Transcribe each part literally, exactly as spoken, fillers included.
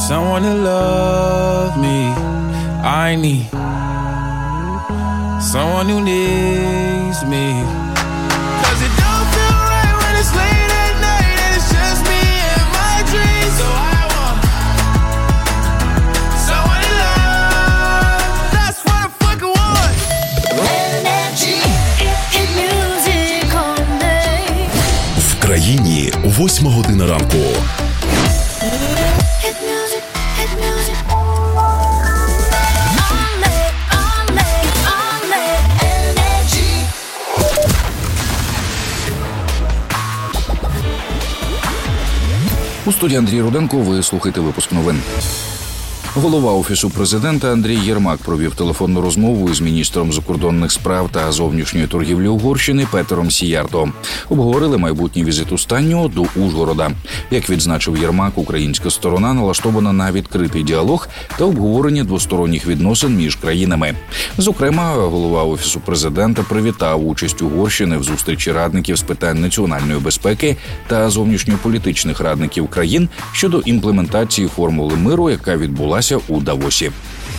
Someone to love me. I need someone who needs me. Cause it don't feel right when it's late at night and it's just me and my dreams. So I want someone to love. That's what I fucking want. Energy, hit music all day. В країні восьма година ранку. У студії Андрій Руденко, ви слухаєте випуск новин. Голова Офісу президента Андрій Єрмак провів телефонну розмову із міністром закордонних справ та зовнішньої торгівлі Угорщини Петером Сіярто. Обговорили майбутній візит останнього до Ужгорода. Як відзначив Єрмак, українська сторона налаштована на відкритий діалог та обговорення двосторонніх відносин між країнами. Зокрема, голова Офісу президента привітав участь Угорщини в зустрічі радників з питань національної безпеки та зовнішньополітичних радників країн щодо імплементації формули миру, яка відбулася у Давосі.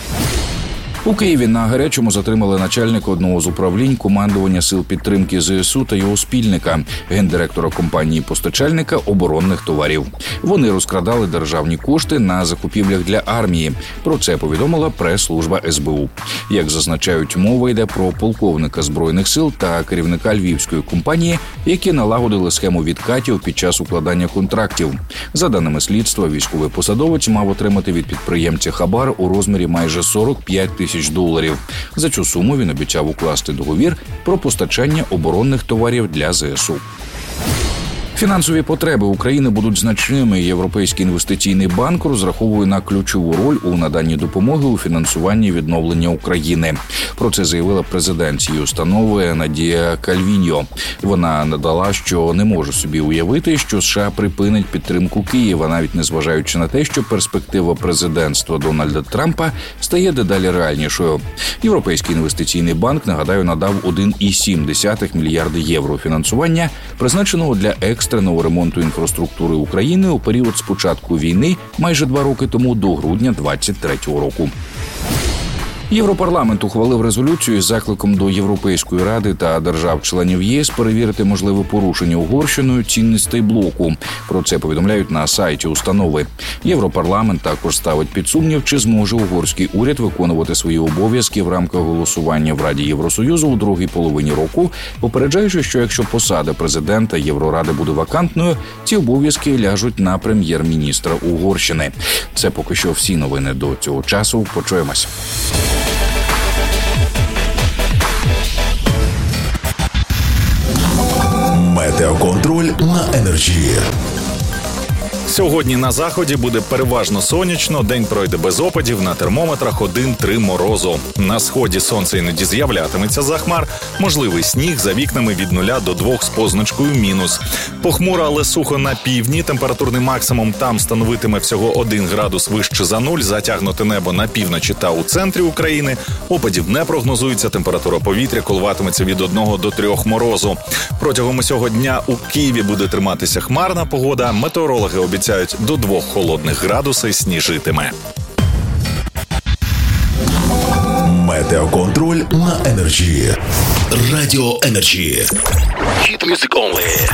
У Києві на гарячому затримали начальника одного з управлінь командування сил підтримки ЗСУ та його спільника, гендиректора компанії-постачальника оборонних товарів. Вони розкрадали державні кошти на закупівлях для армії. Про це повідомила прес-служба ес бе у. Як зазначають, мова йде про полковника Збройних сил та керівника львівської компанії, які налагодили схему відкатів під час укладання контрактів. За даними слідства, військовий посадовець мав отримати від підприємця хабар у розмірі майже сорок п'ять тисяч доларів. За цю суму він обіцяв укласти договір про постачання оборонних товарів для ЗСУ. Фінансові потреби України будуть значними. Європейський інвестиційний банк розраховує на ключову роль у наданні допомоги у фінансуванні відновлення України. Про це заявила президент цієї установи Надія Кальвіньо. Вона надала, що не може собі уявити, що США припинить підтримку Києва, навіть незважаючи на те, що перспектива президентства Дональда Трампа стає дедалі реальнішою. Європейський інвестиційний банк, нагадаю, надав один цілих сім десятих мільярда євро фінансування, призначеного для експорту екстреного ремонту інфраструктури України у період з початку війни майже два роки тому до грудня двадцять третього року. Європарламент ухвалив резолюцію із закликом до Європейської ради та держав-членів ЄС перевірити можливе порушення Угорщиною цінностей блоку. Про це повідомляють на сайті установи. Європарламент також ставить під сумнів, чи зможе угорський уряд виконувати свої обов'язки в рамках голосування в Раді Євросоюзу у другій половині року, попереджаючи, що якщо посада президента Євроради буде вакантною, ці обов'язки ляжуть на прем'єр-міністра Угорщини. Це поки що всі новини до цього часу. Почуємось. Метеоконтроль на Енерджі. Сьогодні на заході буде переважно сонячно, день пройде без опадів, на термометрах один-три морозу. На сході сонце іноді з'являтиметься за хмар, можливий сніг за вікнами від нуля до двох з позначкою мінус. Похмуро, але сухо на півдні, температурний максимум там становитиме всього один градус вище за нуль, затягнуте небо на півночі та у центрі України. Опадів не прогнозується, температура повітря коливатиметься від одного до трьох морозу. Протягом усього дня у Києві буде триматися хмарна погода, метеорологи обіцяють до двох холодних градусів сніжитиме. Метеоконтроль на Енерджі. Радіо Енерджі. Hit music only.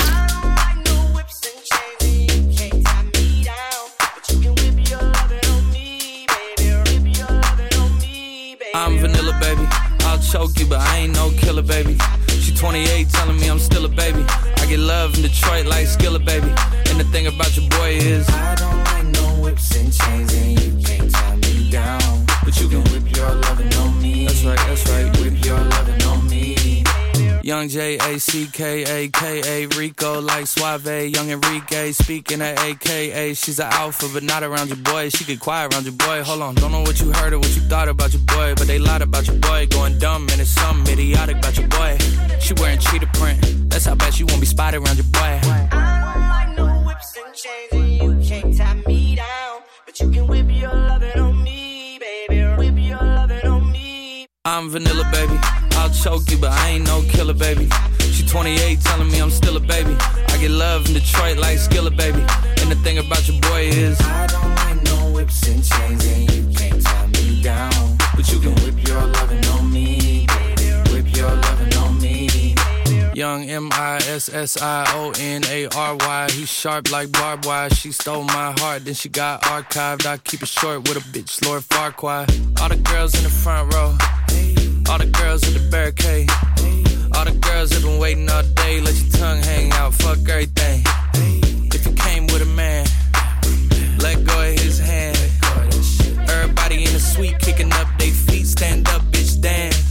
I'm vanilla, baby. I'll choke you, but I ain't no killer, baby. She twenty-eight, telling me I'm still a baby. I get love in Detroit like Skillet, baby. And the thing about your boy is I don't like no whips and chains, and you can't tie me down. But you can whip your lovin' on me. That's right, that's right, whip your lovin' on me. Young J A C K A K A Rico like Suave. Young Enrique speaking at A K A. She's an alpha, but not around your boy. She get quiet around your boy. Hold on, don't know what you heard or what you thought about your boy, but they lied about your boy. Going dumb and it's something idiotic about your boy. She wearing cheetah print. That's how bad she won't be spotted around your boy. I don't like no whips and chains, and you can't tie me down. But you can whip your lovin' on me, baby. Whip your lovin' on me. I'm vanilla, baby. I'll choke you, but I ain't no killer, baby. She twenty-eight, telling me I'm still a baby. I get love in Detroit like Skillet, baby. And the thing about your boy is I don't don't like no whips and chains, and you can't tie me down. But you can whip your lovin' on me, baby. Whip your lovin' on me. Young M I S S I O N A R Y. He's sharp like barbed wire. She stole my heart, then she got archived. I keep it short with a bitch, Lord Farquaad. All the girls in the front row, all the girls at the barricade, all the girls that been waiting all day. Let your tongue hang out, fuck everything. If you came with a man, let go of his hand. Everybody in the suite kicking up they feet. Stand up, bitch, dance.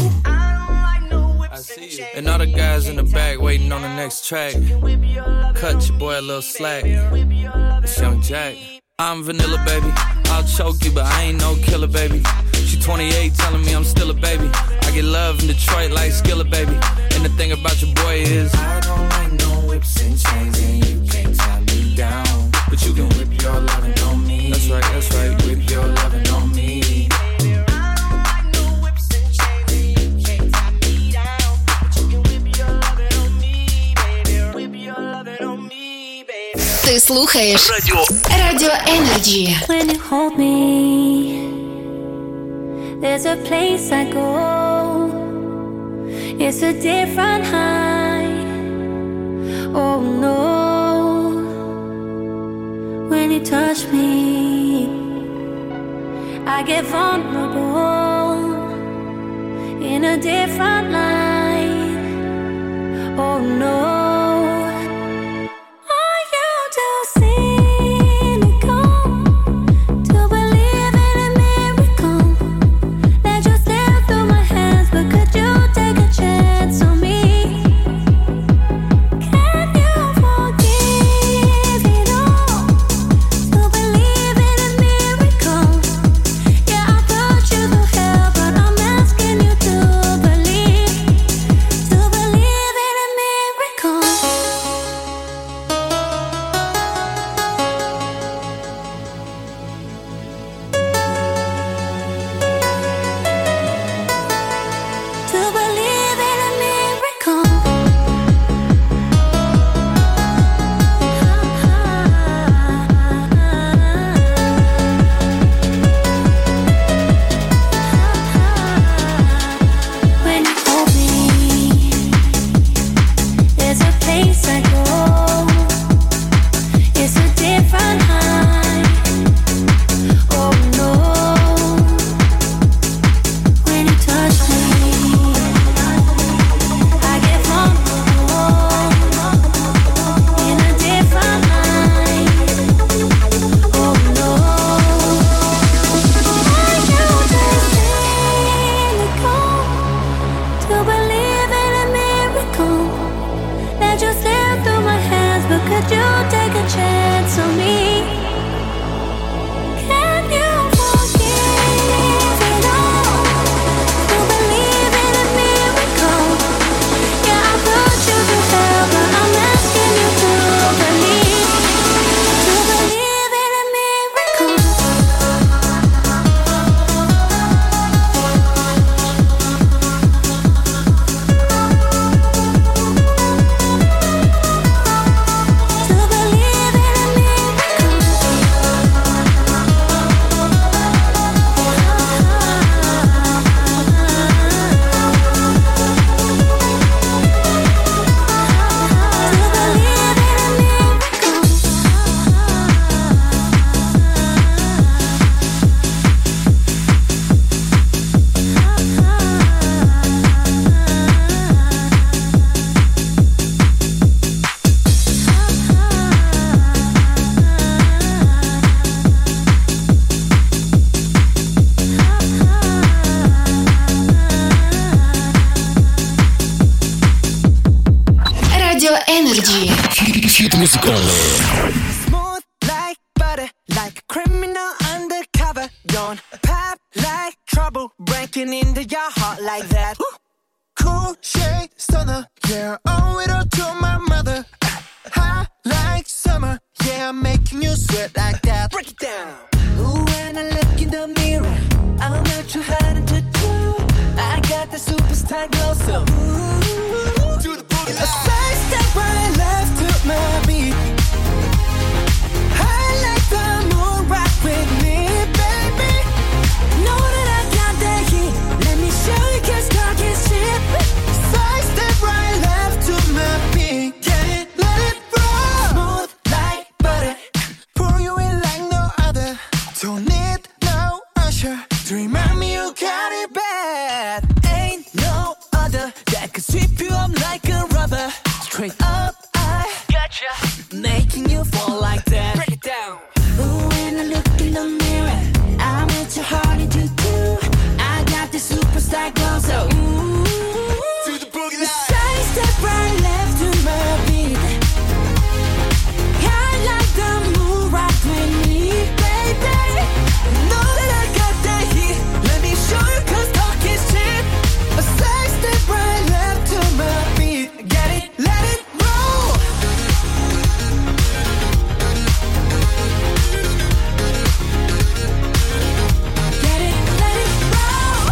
I see you. And all the guys in the back waiting on the next track. Cut your boy a little slack. It's Young Jack. I'm vanilla, baby. I'll choke you, but I ain't no killer, baby. She twenty-eight telling me I'm still a baby. I get love in Detroit like Skillet, baby. And the thing about your boy is I don't like no whips and chains, and you can't tie me down. But you can whip your lovin' on me. That's right, that's right. Whip your lovin' on me. Ти слухаєш Радіо Радіо Energy. When you hold me, there's a place I go. It's a different high. Oh no. When you touch me, I get vulnerable in a different light. Oh no. Хит музыкальный. Smooth like butter, like a criminal undercover. Don't pop like trouble, breaking into your heart like that. Cool shade stunner, yeah, owe it all to my mother. Hot like summer, yeah, I'm making you sweat like that. Break it down. Ooh, when I look in the mirror, I'm not too hard to do. I got the superstar glow, so ooh, do the boogie. A side step right left to my beat. I like the moon Don't need no usher to remind me you got it bad. Ain't no other that could sweep you up like a rubber. Straight up, I gotcha, making you fall like that. Break it down. Ooh, when I look in the mirror, I'm at your heart to do. I got the superstar glow, so ooh, to the boogie line. Side step right left to my beat. I like the move right with me, baby. Know that I got that heat. Let me show you 'cause talk is cheap. A side step right left to my beat. Get it, let it roll. Get it, let it roll.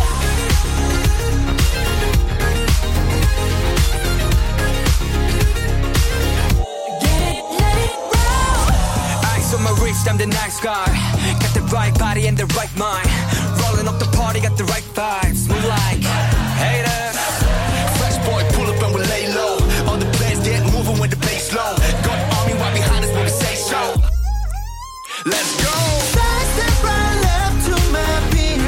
Get it, let it roll. Ice on my wrist, I'm the nice guy. Got the right body and the right mind. Rolling up the party, got the right vibes. Move like haters. Fresh boy, pull up and we lay low. All the players get moving with the bass low. Got the army right behind us when we say so. Let's go. Side step right left to my beat.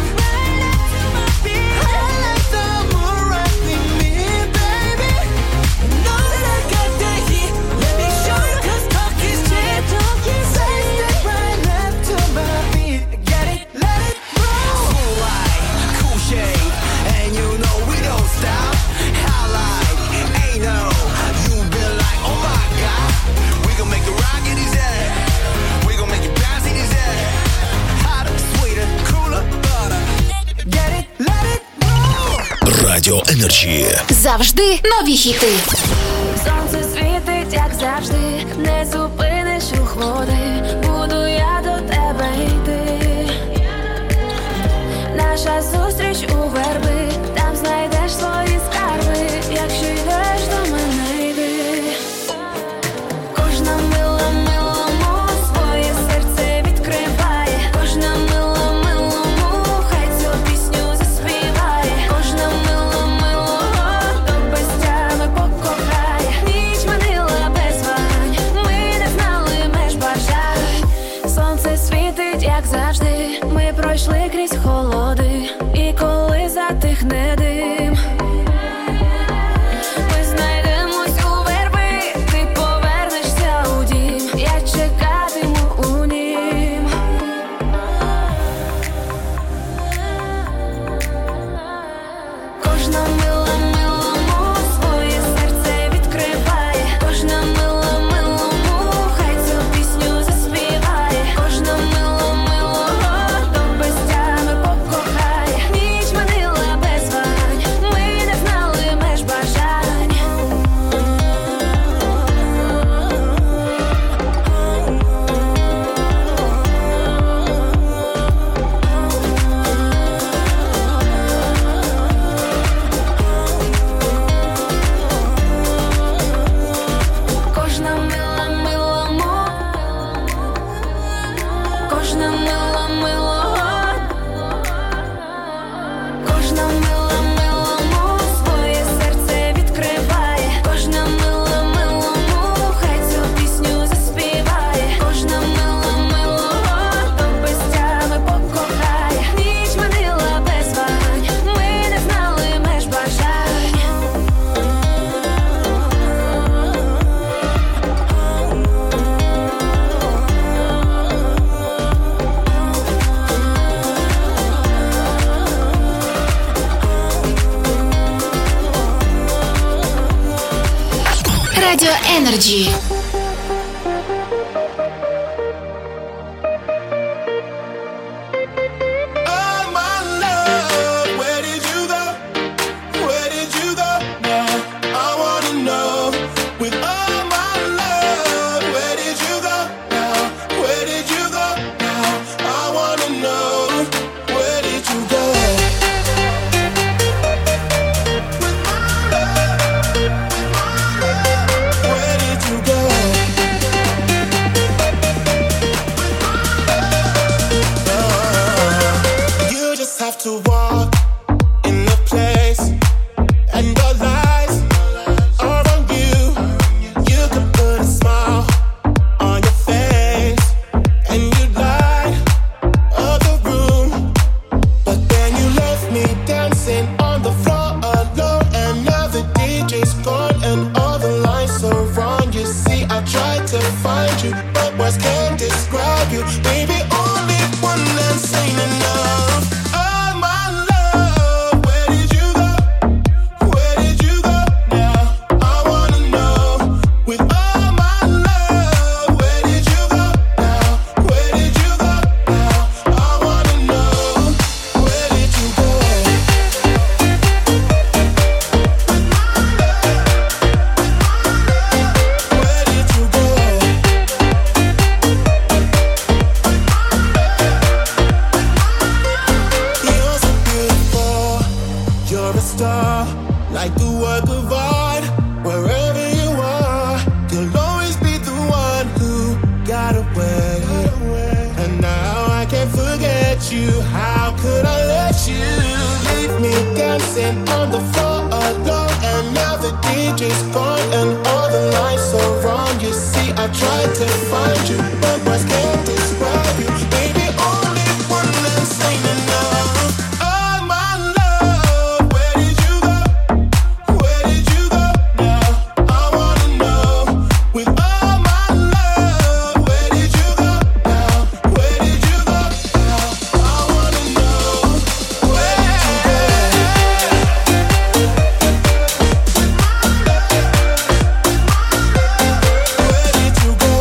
I like the move right with me, baby. Know that I got that heat. Let me show you 'cause talk is cheap. Side step right left to my beat. Get it, let it roll. Cool light, cool shade, and you know we don't stop. High like, ain't no, you been like, oh my god. We gon' make it rock in his head. We gon' make it bounce in his head. Hotter, sweeter, cooler, butter. Get it, let it roll. Радіо Energy. Завжди нові хіти. Сонце світить, як завжди, не зупиниш рух води, буду я до тебе йти. Наша зустріч у верби, там знайдеш свої скарби, якщо йдеш до мене йди. Кожна мила милому своє серце відкриває, кожна мила милому хай цю пісню заспіває, кожна мила милого до безтями покохає. Ніч минила без вагань, ми не знали меж бажань. Сонце світить, як завжди, ми пройшли крізь холоди, і коли затихне дим, ми знайдемось у верби, ти повернешся у дім, я чекатиму у нім. Кожна мила милому своє серце відкриває, кожна мила милому хай цю пісню заспіває, кожна мила милого до безтями покохає. Ніч минила без вагань, ми не знали меж бажань. Кожна мила милому, кожна мила милого, кожна мила милому своє серце відкриває, кожна мила милому хай цю пісню заспіває, кожна мила милого до безтями покохає. Ніч минила без вагань, ми не знали меж бажань. Радіо Energy. Oh my love, where did you go? Where did you go now? I wanna know. With all my love, where did you go now? Where did you go now? I wanna know. Where did you go? With my love, with my love, where did you go? you. Baby, only one dance ain't enough. Oh, my love, where did you go? Where did you go now? I wanna know. With all my love, where did you go now? Where did you go now? I wanna know. Where did you go? Where did you go? You're so beautiful, you're a star, like a work of art. Wherever you are, you'll always be the one who got away. And now I can't forget you. How could I let you leave me dancing on the floor alone? And now the D J's gone and all the lights are wrong. You see, I tried to find you, but words can't describe you. Baby, only one dance ain't enough. Oh, my love, where did you go? Where did you go now? I wanna know. With all my love, where did you go now? Where did you go now? I wanna know. Where did you go? Where did you go?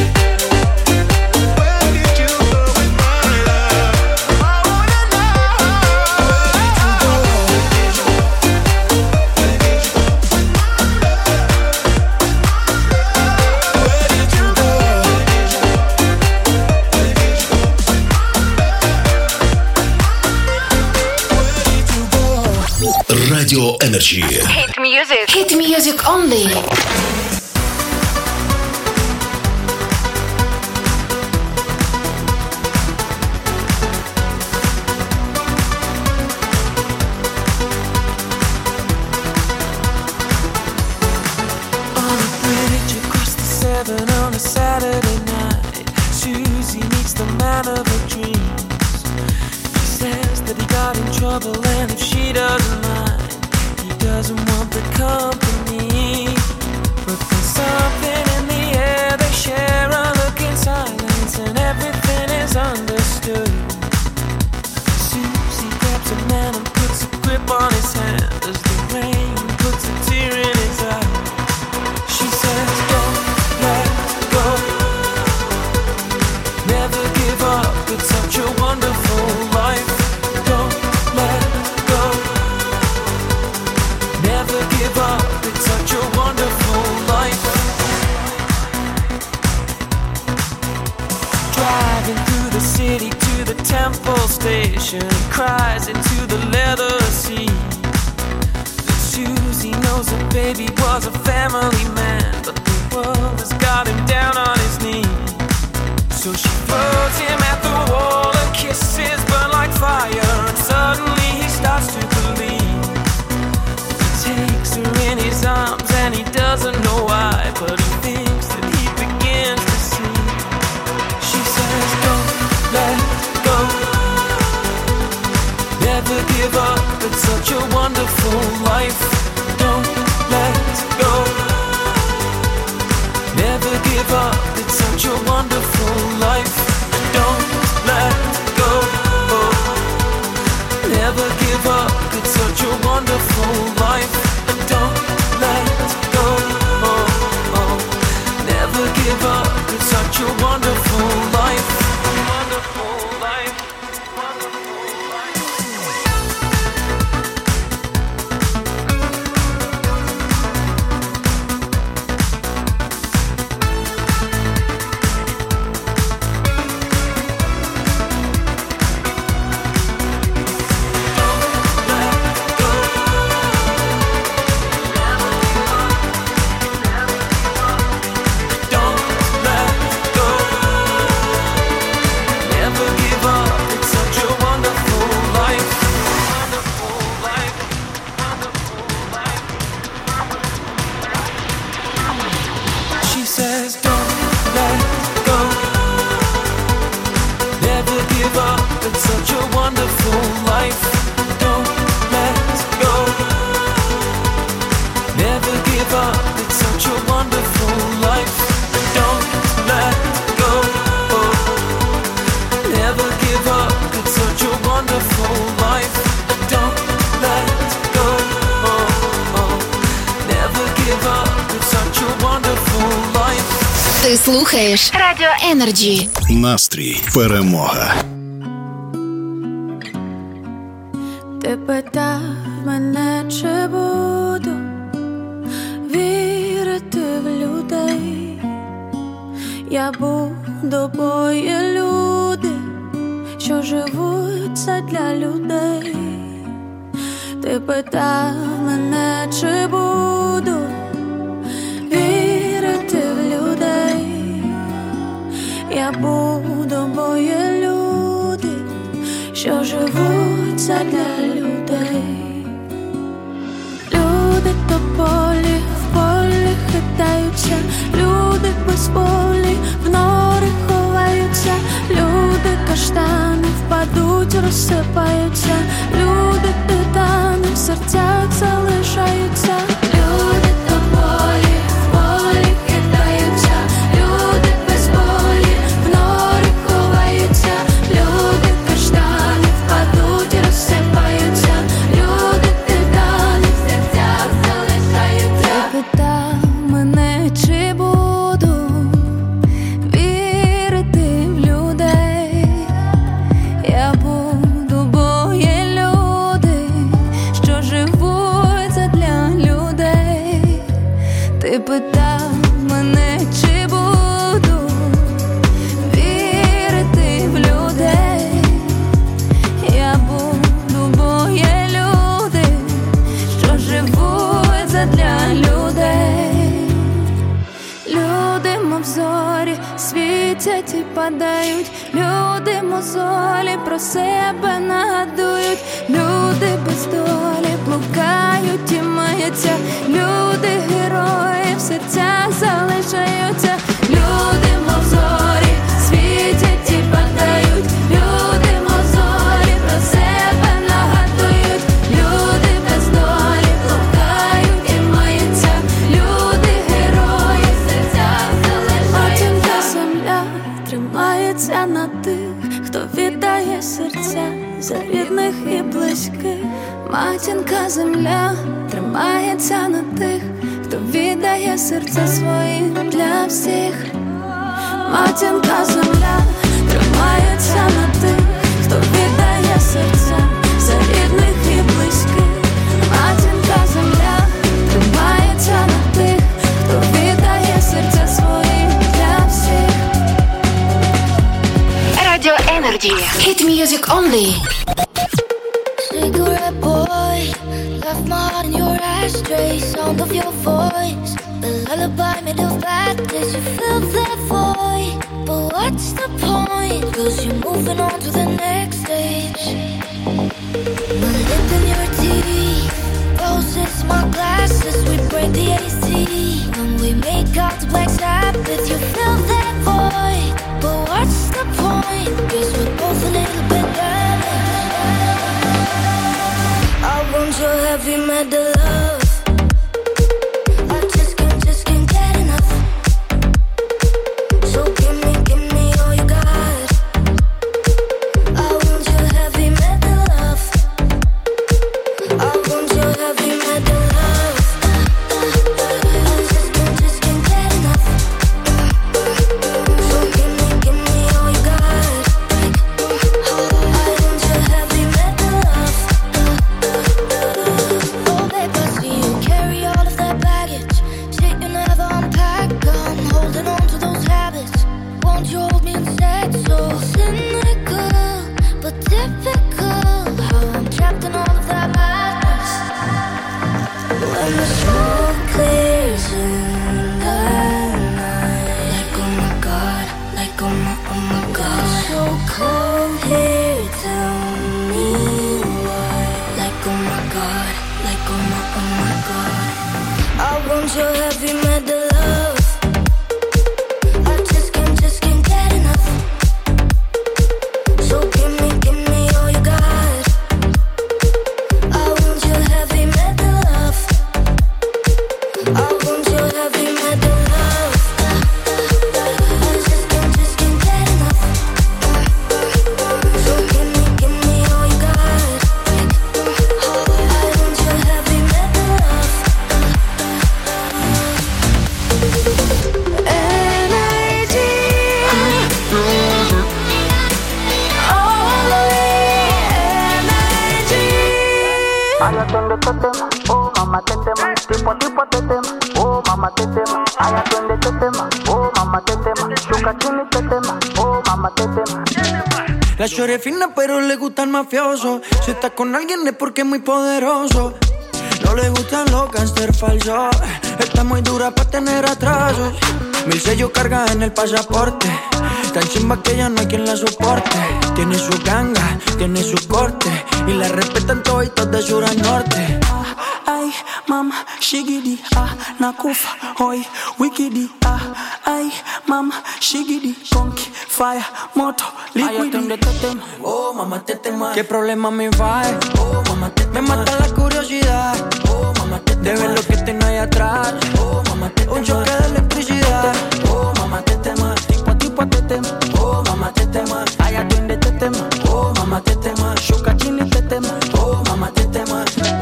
Where did you go with my love? I wanna know. Where did you go? Where did you go? Where did you go? Radio Energy. Hit music. Hit music only. On a bridge across the Severn on a Saturday night, Susie meets the man of her dreams. He says that he got in trouble, and if she doesn't mind, he doesn't want the company. But there's something in the air, they share a look in silence, and everything is understood. Susie grabs a man and puts a grip on his hand as the rain puts a tear in his eye. She says, don't let go, never give up, it's such a wonderful life. Don't let go, never give up, it's such a wonderful life. Driving through the city to the Temple Station, he cries into the leather seat. Susie knows that baby was a family man, but the world has got him down on his knees. So she throws him at the wall, her kisses burn like fire, and suddenly he starts to believe. He takes her in his arms and he doesn't know why, but he thinks that he begins to see. She says, don't let go, never give up, it's such a wonderful life. Don't let go, never give up, it's such a wonderful life. Don't let go, never give up, it's such a wonderful life. Don't let go, never give up, it's such a wonderful life. Wonderful life. Слухаєш Радіо Енерджі. Настрій перемога. Ти питав мене, чи буду вірити в людей. Я буду, бо є люди, що живуть задля людей. Ти питав мене, чи буду вірити в людей. Я буду, бо є люди, що живуть задля людей. Люди тополі в полі хитаються, люди без волі в нори ховаються, люди каштани впадуть, розсипаються, люди титани в серцях залишаються. Люди тополі в полі хитаються, люди без волі в нори ховаються, люди каштани впадуть, розсипаються, люди титани в серцях залишаються. Ти питав мене, чи буду вірити в людей. Я буду, бо є люди, що живуть задля людей. Ти питав мене, чи буду вірити в людей. Я буду, бо є люди, що живуть задля людей. Люди, мов зорі, світять і падають, люди мозолі про себе нагадують, люди без долі блукають і маються, люди герої в серцях залишаються, люди мозолі, світять і падають, люди мозолі про себе нагадують, люди без долі блукають і маються, люди герої в серцях залишаються. Матінка земля тримається на тих, хто віддає серця за рідних і близьких. Матінка земля тримається на тих, хто віддає серця свої для всіх. Матінка земля тримається на тих, хто віддає серця за рідних і близьких. Матінка земля тримається на тих, хто віддає серця свої для всіх. Радіо Енерджі. Hit music only. Cigarette boy, left my heart in your ashtray. Sound of your voice, the lullaby made of bad days. You fill that void, but what's the point? Cause you're moving on to the next stage. My lip in your teeth, roses, my glasses. We break the A C when we make out to Black Sabbath. You fill that void, but what's the point? Cause we're both a little bit damaged. I want your heavy metal love. I just can't, just can't get enough. So give me, give me all you got. I want your heavy metal love. I want your heavy metal love. I just can't, just can't get enough. So give me, give me all you got. I want your heavy metal love. Oh baby, Ay, atiende este tema, oh mamá te tema. Tipo a tipo te tema, oh mamá te tema. Ay, atiende este tema, oh mamá te tema. Chuca chini te tema, oh mamá te tema. La shorty es fina pero le gusta el mafioso. Si está con alguien es porque es muy poderoso. No le gustan los gangster falsos. Está muy dura para tener atrasos. Mil sellos carga en el pasaporte. Tan chimba que ya no hay quien la soporte. Tiene su ganga, tiene su corte. Y la respetan toditos de sur a norte. Ay, mama, shigidi, ah, nakufa, hoy, wikidi, ah, ay, mama, shigidi, conky, fire, moto, liquidi. Ay, te tema, oh, mamá, te tema. ¿Qué problema me va? Oh, mamá, te tema. Me mata la curiosidad, oh, mamá, te tema. De ver lo que tengo ahí atrás, oh, mamá, te tema. Un choque de electricidad, oh, mamá, te tema. Tipo a tipo te tema, oh, mamá, te tema. Ay, atiende te tema, oh, mamá, te tema. Shuka chini te tema, oh, mamá, te tema.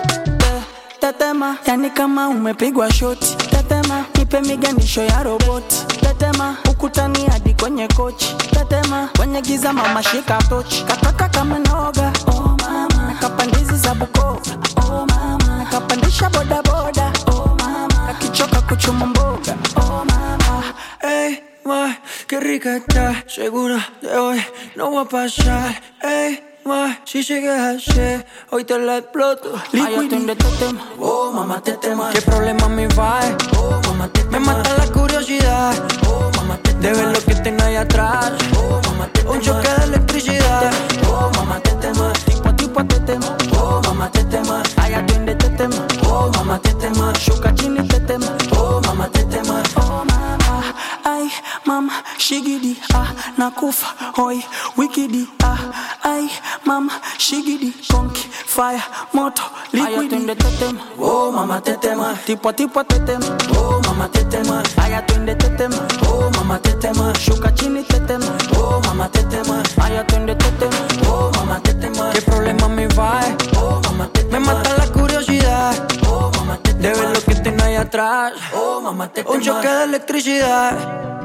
Tetema, yani kama umepigwa shoti. Tetema, nipe miganisho ya roboti. Tetema, ukutani hadi kwenye kochi. Tetema, kwenye giza mama shika tochi. Kataka kama noga, oh mama. Nakapandizi za Bukova, oh mama. Nakapandisha boda boda, oh mama. Kakichoka kuchuma mboga, oh mama. Ey, ma, qué rica está. Segura de hoy no va a pasar. Ey, ma, si sigues así, hoy te la exploto. Ay, atiende este tema, oh, mamá, te tema. ¿Qué problema me va? Oh, mamá, te tema. Me mata la curiosidad, oh, mamá, te tema. De ver lo que tengo ahí atrás, oh, mamá, te tema. Un choque de electricidad, oh, mamá, te tema. Tipo a tipo te tema, oh, mamá, te tema. Ay, atiende este tema, oh, mamá, te tema. Shuka chini te tema, oh, mamá, te tema. Oh, mama, ay, mama, shigidi, ah, nakufa, hoy, wikidi, ah, ay, mama, shigidi, conky, fire, moto, liquidi. Ay, atiende te tema, oh, mamá, te tema. Tipo a tipo te tema, oh, mamá, te tema. Ay, atiende te tema, oh, mamá, te tema. Shuka chini te tema, oh, mamá, te tema. Ay, atiende te tema, oh, mamá, te tema. ¿Qué problema me va? Oh, mamá, te tema. Me mata la curiosidad, oh, mamá, te tema. De ver lo que tengo ahí atrás, oh, mamá, te tema. Un choque de electricidad.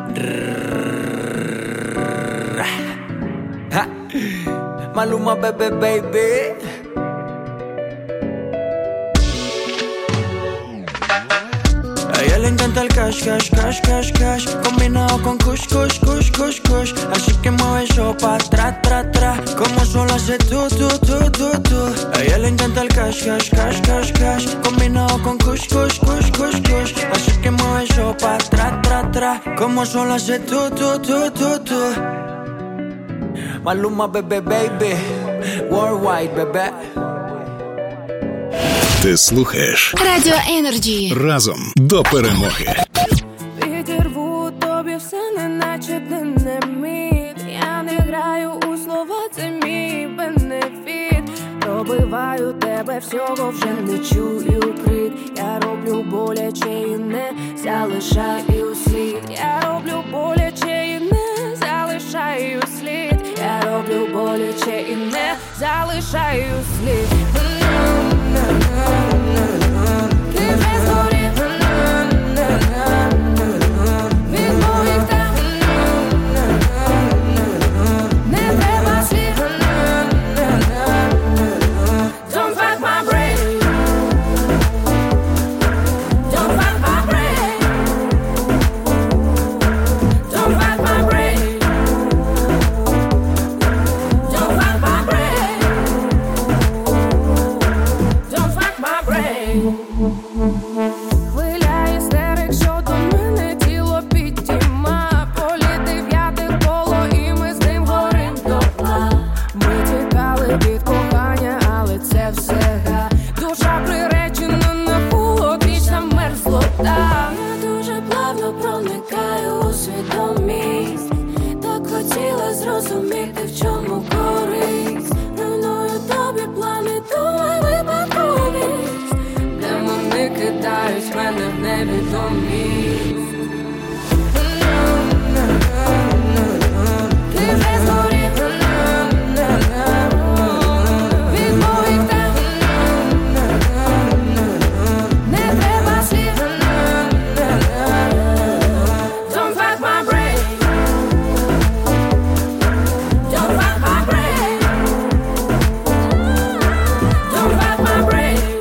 Ja. Maluma, baby, baby. A ella le encanta el cash, cash, cash, cash, cash. Combinado con kush, kush, kush, kush, kush. Así que mueve eso pa' tra, tra, tra. Como solo hace tú, tú, tú, tú, tú. A ella le encanta el cash, cash, cash, cash, cash. Combinado con kush, kush, kush, kush, kush. Así que mueve eso pa' tra, tra, tra. Como solo hace tú, tú, tú, tú, tú. Maluma, baby, baby. Worldwide, baby. Ти слухаєш Радіо Енерджі. Разом до перемоги. Відірву тобі все, неначе ти не мід. Я не граю у слова, це мій бенефіт. Пробиваю тебе, всього вже не чую крик. Я роблю боляче і не залишаю слід. Я роблю боляче і не залишаю слід. Я роблю боляче і не залишаю слід. Ти вже згорів від моїх тем. Не треба слів. Don't fuck my brain. Don't fuck my brain. Don't fuck my brain. Don't fuck my brain. Don't fuck my brain. Хвиля істерик, що до мене тіло підійма. Полі дев'яте коло, і ми з ним горим дотла. Ми тікали від кохання, але це все га. Душа приречена на холод, вічна мерзлота. Я дуже плавно проникаю у свідомість. Так хотіла зрозуміти, в чому користь. Руйную тобі плани, думай випадковість. Демони кидають мене в невідомість. Ти вже згорів від моїх тем. Не треба слів. Don't fuck my brain. Don't fuck my brain. Don't fuck my brain.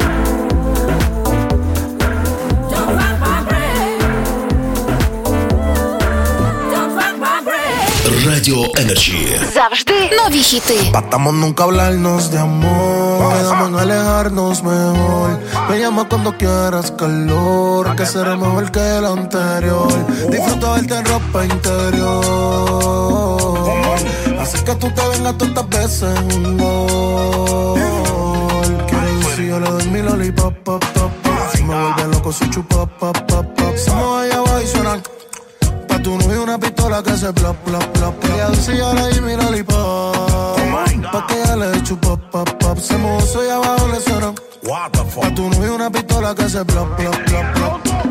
Нові хіти. Patamos nunca hablarnos de amor. Quedamos en alejarnos mejor. Me llama cuando quieras calor, que será mejor que el anterior. Disfruto verte en ropa interior. Así que tú te vengas todas estas veces un gol. Quiero ir si yo le doy mi lollipop, pop, pop, pop. Si me vuelve loco su chupa, pop, pop, pop. Somos allá abajo y suenan. Pa' tu novio una pistola que se plop, plop, plop. Ella dice yo le doy mi lollipop. Pa' que ella le chupa, pop, pop. Se mojó eso y abajo le suenan. Pa' tu novio una pistola que se plop, plop, plop, plop.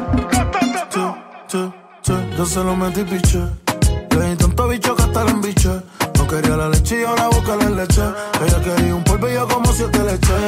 Che, che, che, yo se lo metí piche. Le di tanto bicho que hasta la embiche. No quería la leche y ahora busca la leche. Ella quería un polvillo como si te le eché.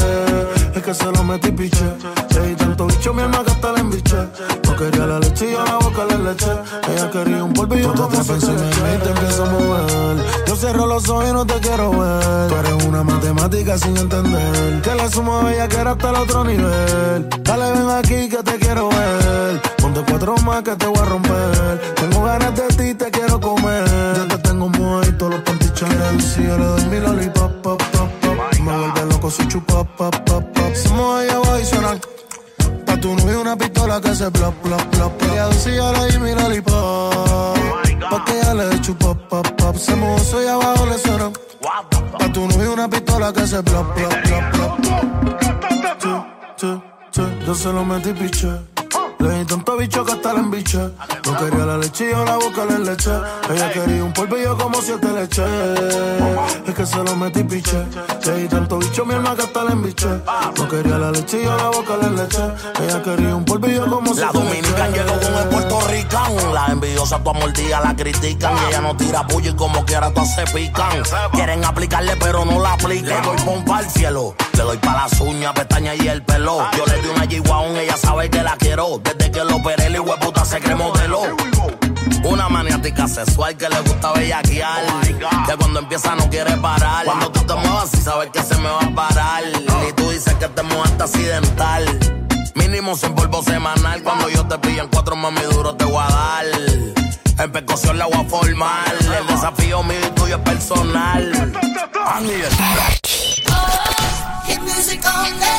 Es que se lo metí piche. Le di tanto bicho mi alma que hasta la embiche. No quería la leche y ahora busca la leche. Ella quería un polvillo como si te le eché. Y te empiezo a mover. Yo cierro los ojos y no te quiero ver. Tú eres una matemática sin entender. Que la suma bella que era hasta el otro nivel. Dale ven aquí que te quiero ver. Ponte cuatro más que te voy a romper. Tengo ganas de ti, te quiero comer. Yo te tengo mojito todos los pantichanes. Si yo le doy mi lollipop, pop, pop, pop. Me vuelve loco su chupa, pop, pop, pop. Somos allá abajo y suenan. Pa' tu novio una pistola que se plop, plop, plop. Ella dice yo le doy mi lollipop. Pa' que ella le chupa, pop, pop. Se mojó eso y abajo le suenan. Pa' tu novio una pistola que se plop, plop, plop, plop. Che, che, che, yo se lo metí piche. Le di tanto bicho que hasta la embiche. No quería la leche y yo la boca le leche. Ella quería un polvillo como si te le eché. Es que se lo metí piche. Le di tanto bicho mi alma que hasta la embiche. No quería la leche y yo la boca le leche. Ella quería un polvillo como si te le eché. La dominicana llegó con el puertorricano. Las envidiosas tu amor día la critican. Y ella no tira puya y como quiera todas se pican. Quieren aplicarle pero no la aplican. Le doy pompa al cielo. Le doy pa' las uñas, pestañas y el pelo. Yo le di una G-Wagon, ella sabe que la quiero. Desde que lo operé, el hueputa se cree modelo. Una maniática sexual que le gusta bellaquear. Que cuando empieza no quiere parar. Cuando tú te muevas y sabes que se me va a parar. Y tú dices que te muevaste accidental. Mínimo sin polvo semanal. Cuando yo te pillo en cuatro mami duro te voy a dar. En percusión la voy a formar. El desafío mío y tuyo es personal. Hit music only.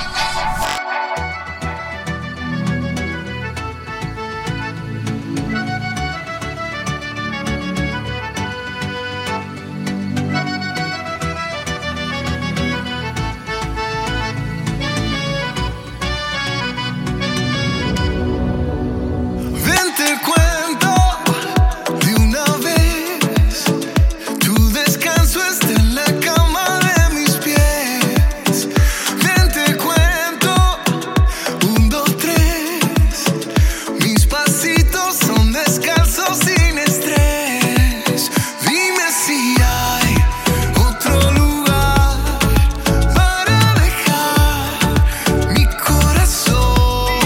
Te cuento de una vez, tu descanso está en la cama de mis pies. Ven, te cuento, un, dos, tres, mis pasitos son descalzos sin estrés. Dime si hay otro lugar para dejar mi corazón.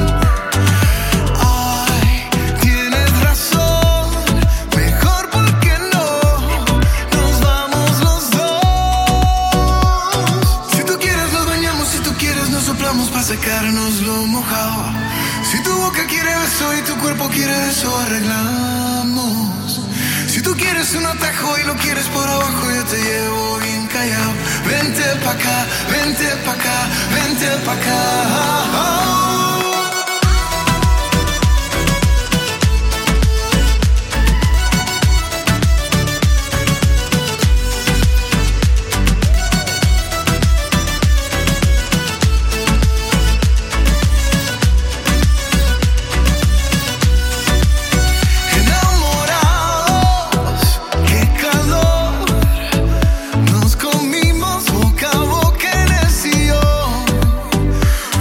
Tienes razón, mejor porque no nos vamos los dos. Si tú quieres nos bañamos, si tú quieres nos soplamos para secarnos lo mojado. Si tu boca quiere beso y tu cuerpo quiere eso, arreglamos. Si tú quieres un atajo y lo quieres por abajo, yo te llevo bien callado. Vente pa' acá, vente pa' acá, vente pa' acá. Enamorados, qué calor. Nos comimos boca a boca en el sillón.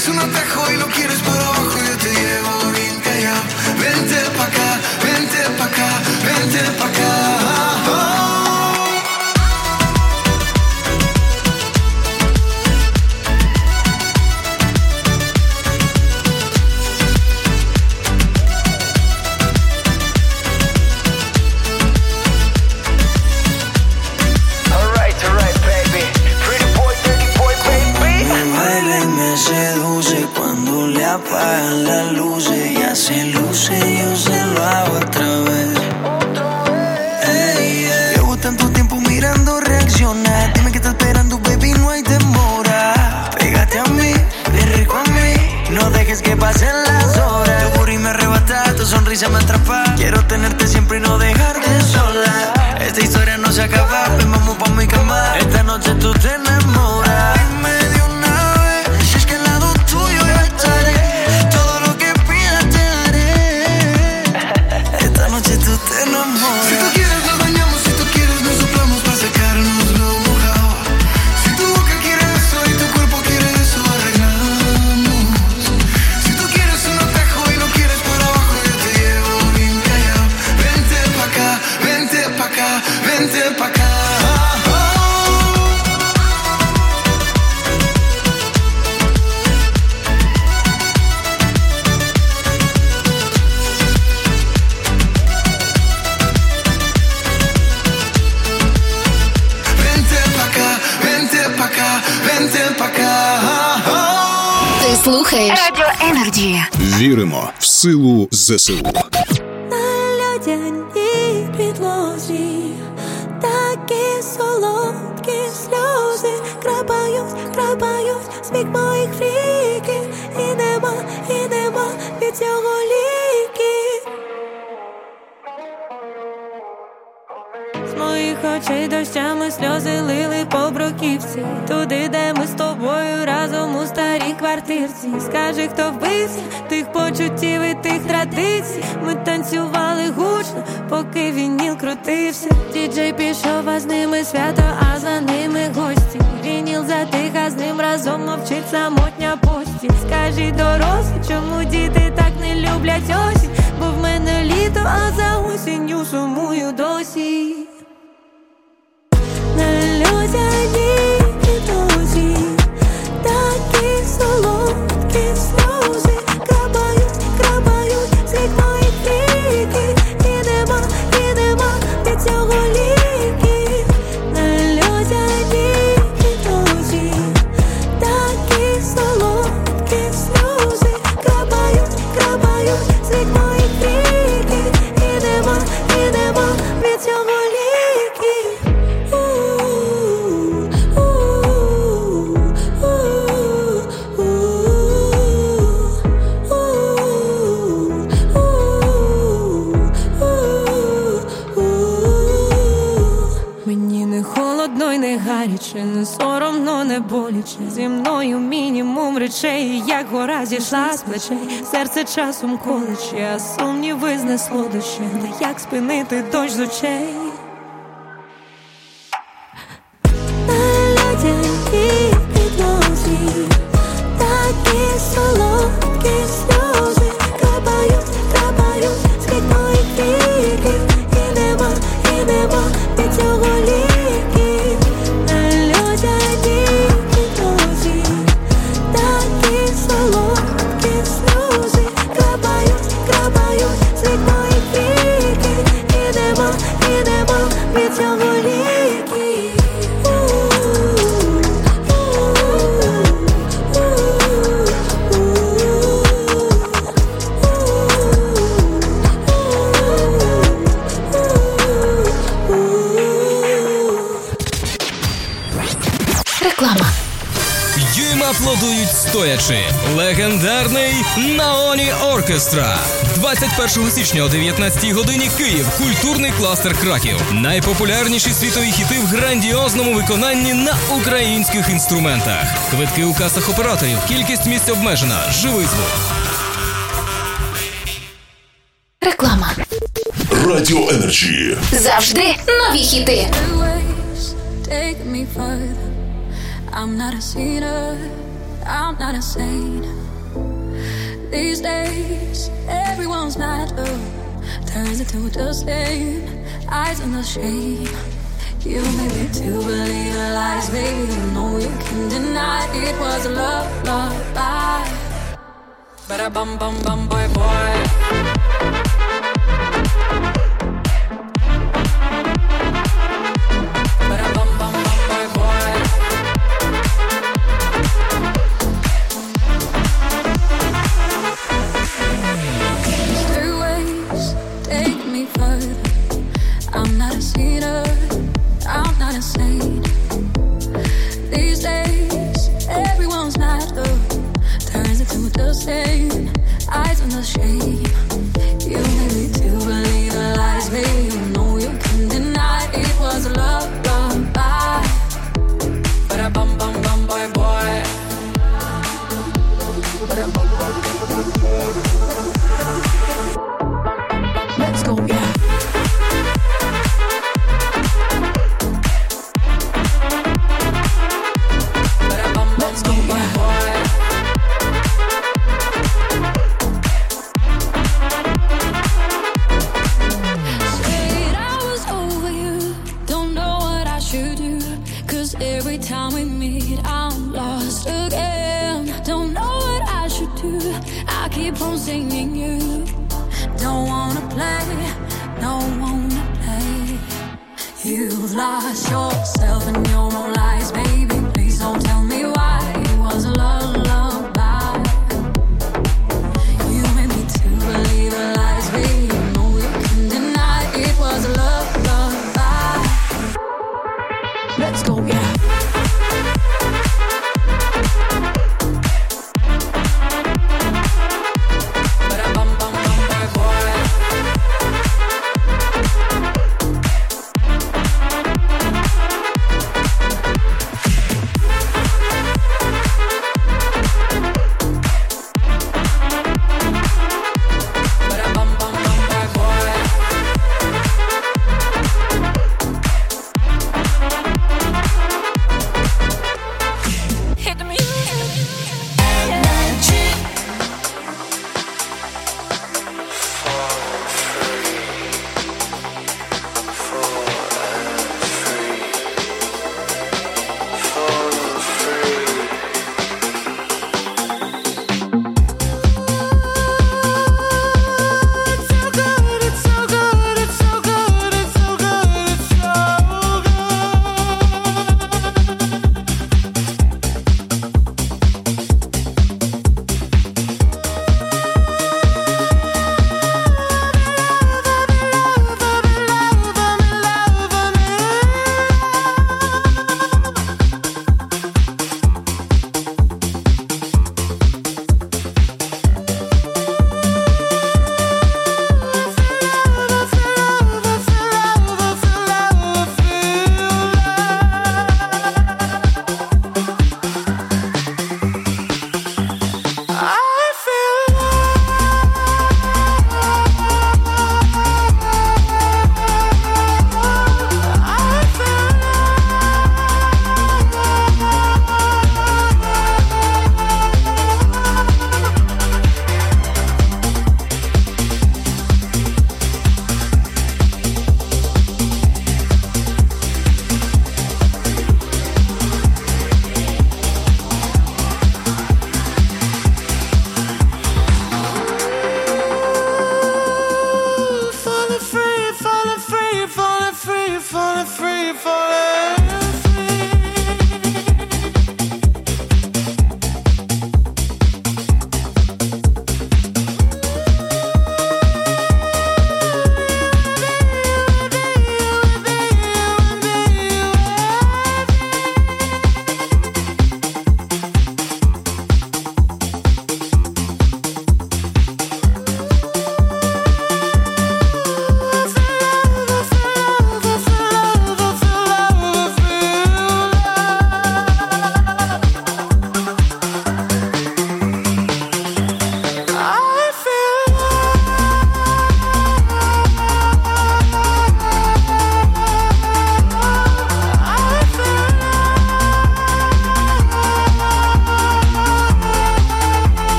quieres un atajo y lo quieres por abajo, yo te llevo bien callado. Vente pa' acá, vente pa' acá, vente pa' acá. Oh. Apagan las luces, ya se luce, yo se lo hago otra vez. Hey, yeah. Llevo tanto tiempo mirando reaccionar. Dime que estás esperando, baby, no hay demora. Pégate a mí, ven rico a mí. No dejes que pasen las horas. Tu booty me arrebata, tu sonrisa me atrapa. Quiero tenerte siempre y no dejarte sola. Esta historia no se acaba, ven vamos pa' mi cama. Esta noche tú te enamoras. Dime de una vez, si es que al lado tuyo yo estaré. Tú te enamoras. Si tú quieres nos bañamos, si tú quieres nos soplamos para sacarnos lo mojado. Si tu boca quiere eso y tu cuerpo quiere eso, arreglamos. Si tú quieres un atajo y lo quieres por abajo, yo te llevo bien callado. Vente pa' acá, vente pa' acá, vente pa' acá. Ти слухаєш Радіо Енерджі. Віримо в силу ЗСУ. На льодяній підлозі такі солодкі сльози крапають, крапають з вік моїх фріків. І нема, і нема від цього ліків. З моїх очей дощами сльози лили по бруківці. Туди, де ми з тобою разом у старій квартирці. Скажи, хто вбився тих почуттів і тих традицій. Ми танцювали гучно, поки вініл крутився. Діджей пішов, а з ними свято, а за ними гості. Вініл затих, а з ним разом мовчить самотня постіль. Скажи, дорослі, чому діти так не люблять осінь? Бо в мене літо, а за осінню сумую досі. На льодяній підлозі такі солодкі сльози крапають, крапають з вік моїх фріків. І нема, і нема від цього ліків. На льодяній підлозі такі солодкі сльози крапають, крапають з вік моїх фріків. І нема, і нема від цього ліків. Гаряче, не соромно, не боляче. Зі мною мінімум речей, як гора зійшла з плечей. Серце часом колече, а сумніви знесло душі. Та як спинити дощ з очей? На льодяній підлозі такі солодкі сльози крапають, крапають з вік моїх фріків. І нема, і нема від цього ліків. Аплодують стоячи. Легендарний Наоні Оркестра. двадцять першого січня о дев'ятнадцятій годині Київ. Культурний кластер Краків. Найпопулярніші світові хіти в грандіозному виконанні на українських інструментах. Квитки у касах операторів. Кількість місць обмежена. Живий звук. Реклама. Радіо Енерджі. Завжди нові хіти. I'm not a sinner, I'm not insane. These days, everyone's mad love turns into disdain. Eyes on the shame. You made me to believe the lies, baby. You know you can deny it was a love, love, lie. But I bum, bum, bum, boy, boy. Eyes on the shame. You made me to believe the lies, baby. You know you can deny it was a love, love, lie. But I bum, bum, bum, boy, boy. But I bum, bum, bum, boy. Let's go, yeah. Let's go, yeah, boy. Every time we meet, I'm lost again. Don't know what I should do. I keep on singing you. Don't wanna play, don't wanna play. You've lost yourself in your own lies, baby. Please don't tell me why it was a lullaby. You made me to believe the lies, baby. You know you can deny it was a lullaby. Let's go, yeah.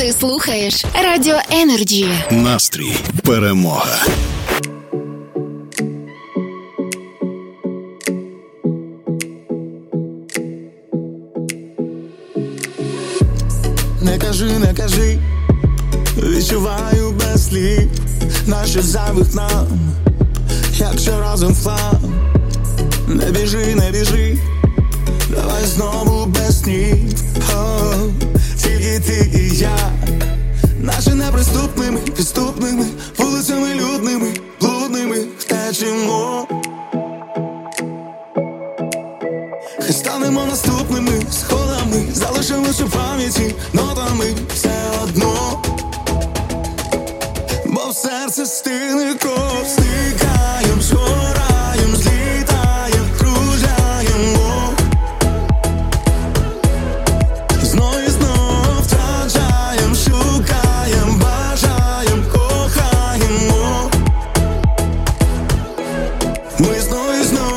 Ти слухаєш Радіо Енерджі. Настрій перемога. Не кажи, не кажи, відчуваю без слів, наче зайвих нам, якщо разом в хлам. Не біжи, не біжи, давай знову без снів. Oh, тільки ти і я, наче неприступними, підступними, вулицями людними, блудними втечемо. Хай станемо наступними сходами, залишимось у пам'яті нотами все одно. Бо в серце стине кров, стикаєм, згораєм, злітаєм, кружляємо. Знов і знов втрачаєм, шукаєм, бажаєм, кохаємо. Ми знов і знов.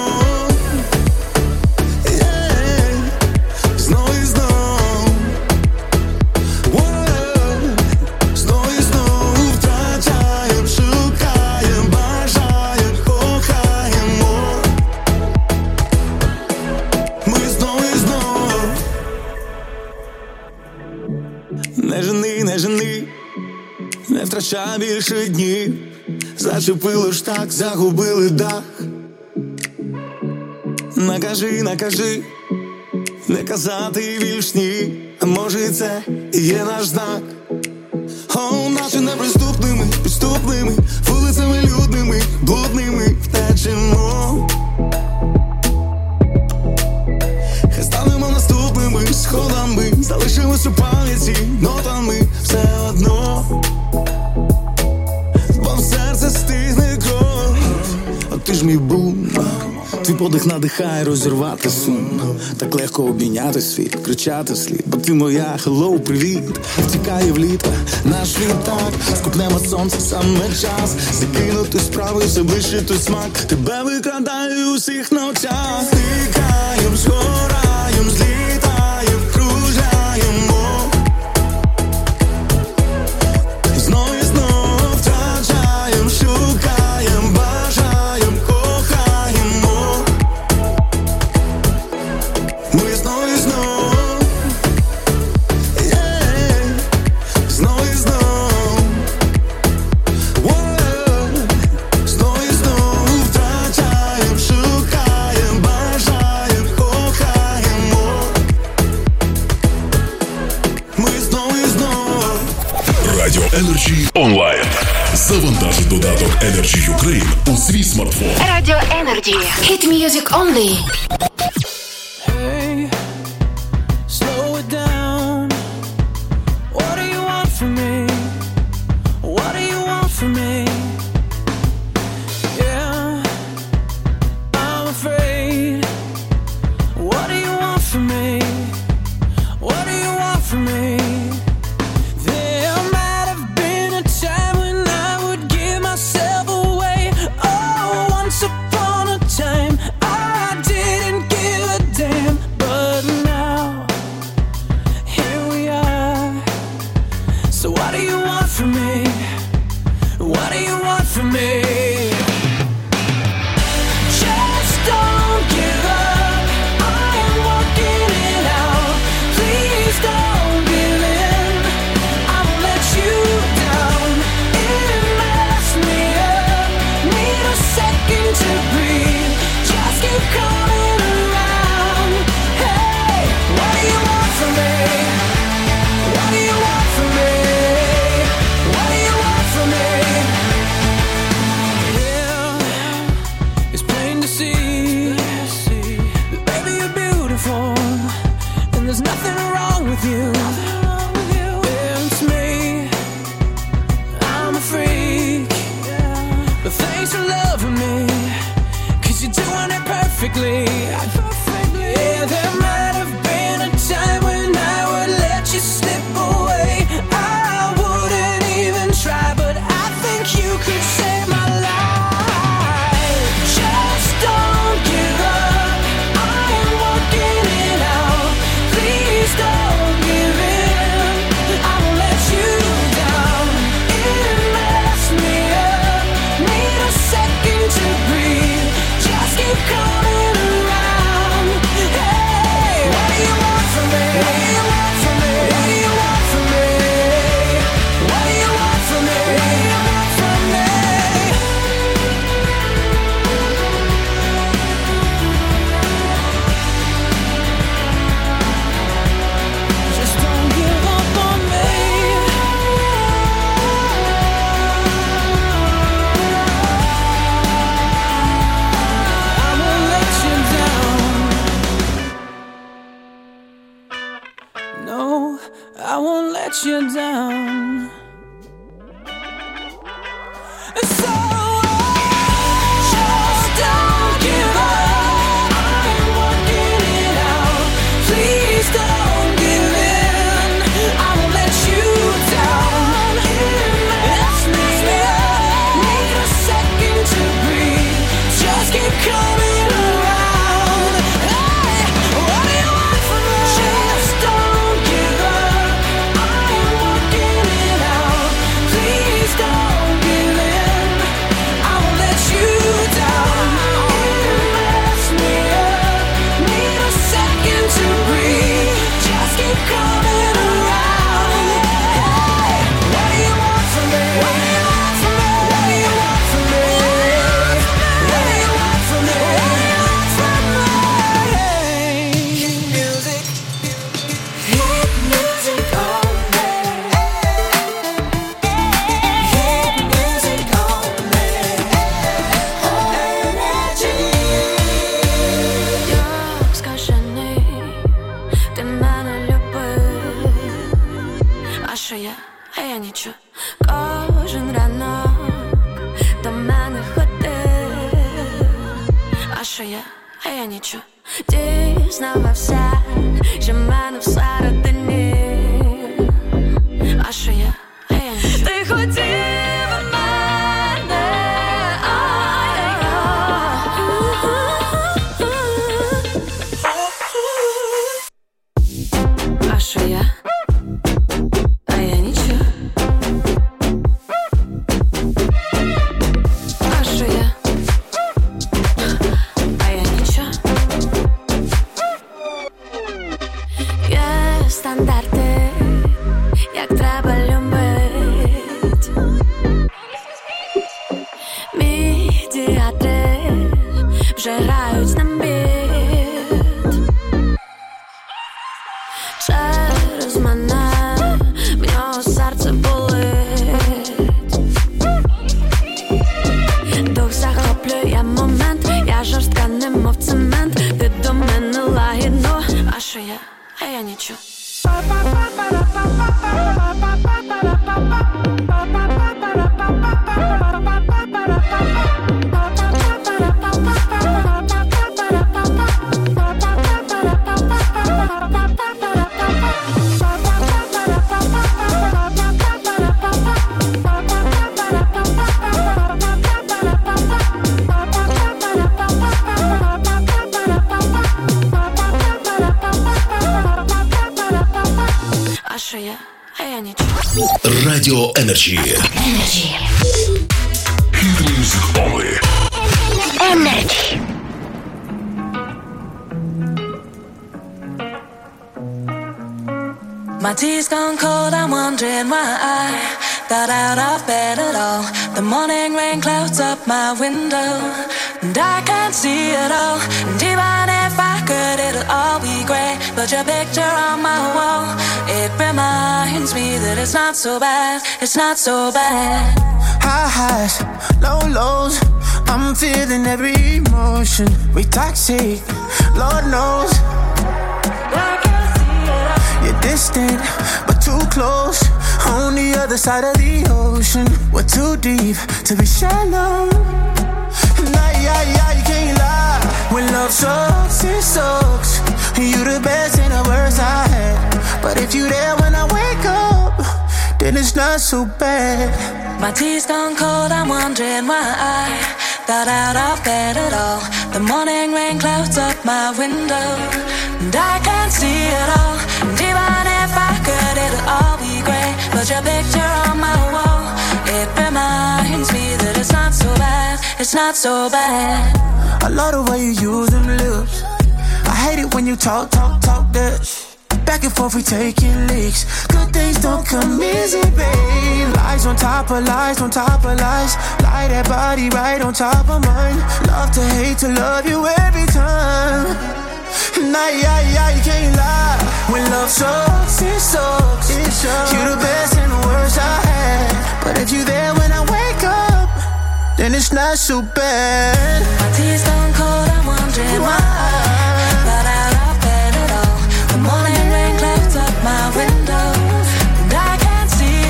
Не жени, не жени, не втрачай більше днів. Зачепило ж так, загубили дах. Накажи, накажи, не казати більш ні. А може і це і є наш знак. О, наче неприступними, підступними, вулицями людними, блудними втечемо. Хай станемо наступними сходами, залишимось у пам'яті нотами все одно. Бо в серце стигне кров. От ти ж мій бум, твій подих надихає розірвати сум. Так легко обійняти світ, кричати вслід. Бо ти моя, хеллоу, привіт. Втікає в літо наш літак, скупнемо сонце, саме час закинути справи, все ближче той смак. Тебе викрадаю у всіх ночах. Стикаєм, згораєм, злітаєм, кружляємо. Знов і знов втрачаєм, шукаєм, бажаєм, кохаємо. Ми знов і знов, yeah. Знов і знов, yeah. Знов і знов втрачаєм, шукаєм, бажаєм, кохаємо. Ми знов і знов. Радіо Energy онлайн. Завантажи додаток Energy Ukraine у свій смартфон. Радіо Енерджі. Hit music only. Hey, slow it down. What do you want from me? What do you want from me? Yeah, I'm afraid. What do you want from me? What do you want from me? There might have been a time when I would give myself away. Oh, once upon a time I didn't give a damn. But now, here we are. So what do you want from me? What do you want from me? Just don't give up. I am working it out. Please don't give in. I won't let you down. It messed me up. Need a second to breathe. Just keep coming around. Hey, what do you want from me? What do you want from me? What do you want from me? down. So just don't give up. I'm working it out. Please don't give in. I won't let you down. Let's make me up. Need a second to breathe. Just keep coming around. Hey, what do you want from me? Just don't give up. I'm working it out. Please don't give in. I won't let you down. Mess me up. Need a second to breathe. Just keep coming around. Hey, what do you want from me? What do you want from me? What do you want from me? What do you want from me? What do you want from me? Heat music, heat music only. Heat music only. Energy. Як скажений, ти мене любив. А що я? А я нічого. Кожен ранок до мене ходив. А що я? А я нічого. Дізнавався, що в мене всередині. А що я? А я нічого. Ти хотів мене. А що я? А я нічого. А що я? А я нічого. Є стандарти, як треба любить. Медіатри вже грають на біт. Через мене в нього серце болить. Дух захоплює момент. Я жорстка, немов цемент. Ти до мене лагідно. А що я? А я нічого. А що я? А я нічого. Радіо Енерджі. Energy. Music only. Energy. My tea's gone cold, I'm wondering why I got out of bed at all. The morning rain clouds up my window, and I can't see it all. And even if I could, it'll all be grey. But your picture on my wall, it reminds me that it's not so bad, it's not so bad. High highs, low lows, I'm feeling every emotion. We toxic, Lord knows. You're distant, but too close. On the other side of the ocean. We're too deep to be shallow. Nah, yeah, yeah, you can't lie. When love sucks, it sucks. You the best and the worst I had. But if you there when I wake up, then it's not so bad. My tea's gone cold, I'm wondering why I got out of bed at all. The morning rain clouds up my window, and I can't see it all. And even if I could, it'll all be grey. But your picture on my wall, it reminds me that it's not so bad, it's not so bad. I love the way you use them lips. I hate it when you talk, talk, talk that shit. Back and forth we taking leaks. Good things don't come easy, babe. Lies on top of lies on top of lies. Lie that body right on top of mine. Love to hate to love you every time. Nah, yeah, yeah, you can't lie. When love sucks, it sucks. It sucks. You the best and the worst I had. But if you there when I wake up, then it's not so bad. My tea's gone cold, I'm wondering why I got out of bed at all. The morning rain clouds up my window, and I can't see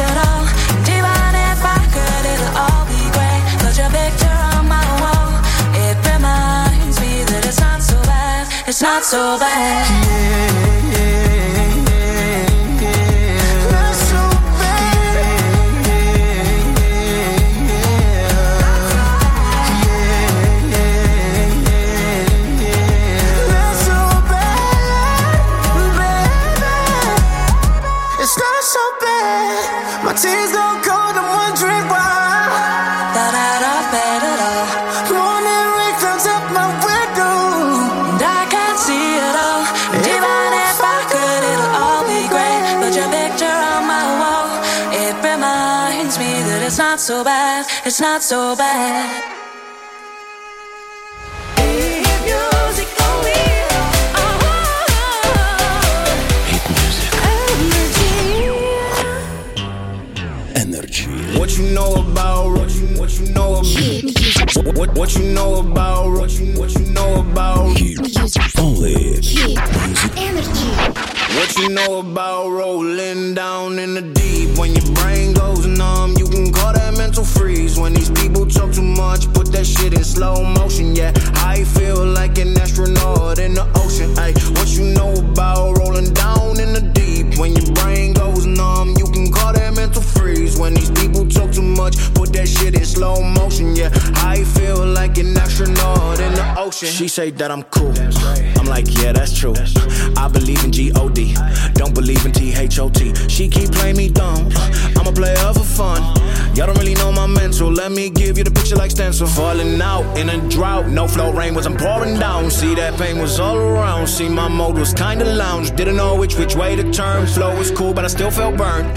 not so bad. My tears go cold, I'm wondering why. Da da da da da da. Morning rain comes up my window, and I can't see it all. And even if I could, it'll all be great. Put your picture on my wall. It reminds me that it's not so bad. It's not so bad. What you know about what you what you know about what what you know about what you what you know about Only Music Energy. What you know about rolling down in the deep? When your brain goes numb, you can call that mental freeze. When these people talk too much, put that shit in slow motion. Yeah, I feel like an astronaut in the ocean. Ay, what you know about rolling down in the deep? When your brain goes numb, you can call that mental freeze. When these people talk too much, put that shit in slow motion. Yeah, I feel like an astronaut in the ocean. She say that I'm cool. I'm like, yeah, that's true. I believe in G O D, don't believe in T H O T. She keep playing me dumb, I'm a player for fun. Y'all don't really know my mental, let me give you the picture like stencil. Falling out in a drought, no flow, rain wasn't pouring down. See, that pain was all around, see, my mode was kinda lounge. Didn't know which which way to turn, flow was cool but I still felt burned.